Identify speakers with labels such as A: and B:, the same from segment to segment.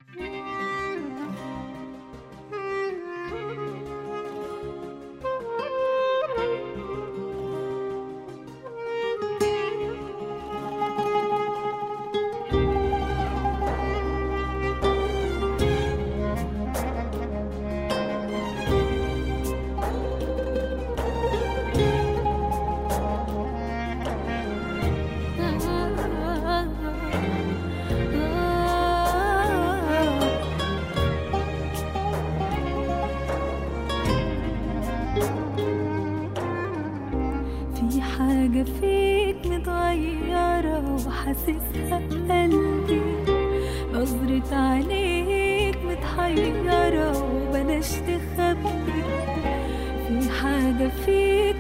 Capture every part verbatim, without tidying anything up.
A: في حاجة فيك متغيرة وحاسسها قلبي، نظرة عينيك متحيرة وبلاش تخبي. في حاجة فيك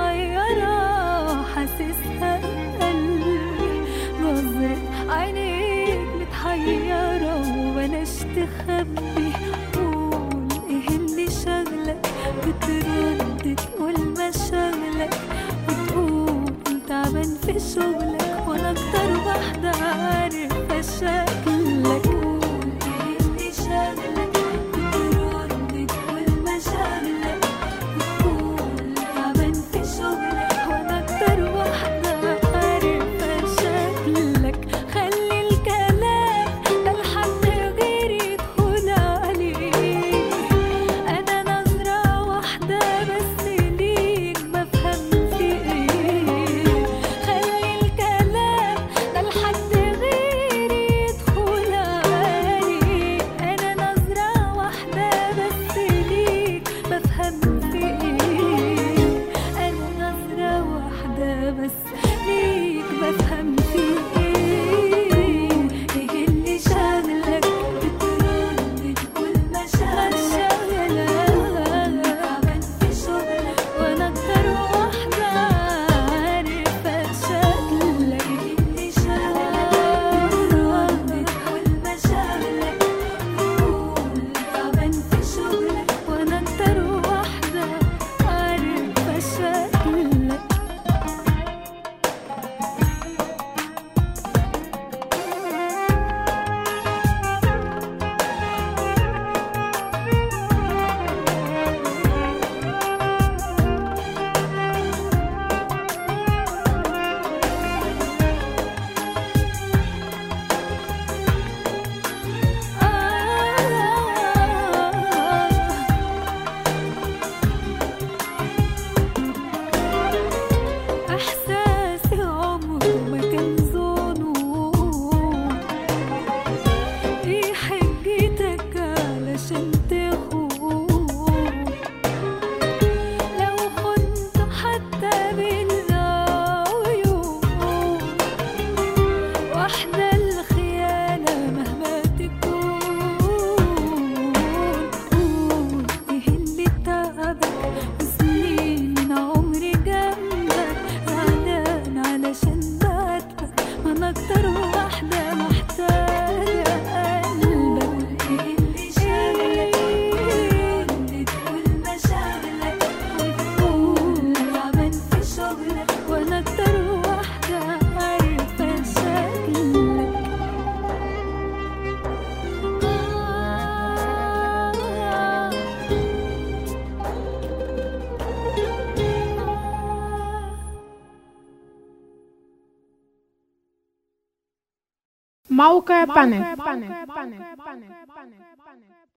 A: متغيرة وحاسسها قلبي، نظرة عينيك متحيرة وبلاش تخبي. قول ايه اللي شغلك، بترد تقول ما شغلك، بتقول تعبان في شغلك وانا اكتر واحدة عارفة شكلك. قول ايه اللي شغلك، بترد تقول ما شغلك، بتقول تعبان في شغلك وانا اكتر واحدة عارفة شكلك. خلي الكلام ده لحد غيري يدخل عليه، انا نظرة واحدة بس ليك بفهم في ايه. خلي الكلام ده لحد غيري يدخل عليه، انا نظرة واحدة بس ليك بفهم في ايه. انا نظرة واحدة بس ليك بفهم في ايه. ايه اللي شغلك، بترد تقول ما شغلك، تعبان في شغلك وانا اكتر واحدة عارفة شكلك. ايه اللي شغلك، بترد تقول ما شغلك، بتقول تعبان في شغلك وانا اكتر واحدة عارفة شكلك. احساسي عمره ما كان زونه، ايه حجتك علشان تخون؟ لو كنت حتى بالعيون، واحدة الخيانة مهما تكون. قول ايه اللي تعبك، وسنين من عمري جنبك، زعلان علشان بعاتبك، ما انا اكتر واحدة محتاجة قلبك. ايه اللي شغلك، بترد تقول ما شغلك، وتقول تعبان في شغلك وانا اكتر واحدة عارفة شكلك.
B: موقع بانك.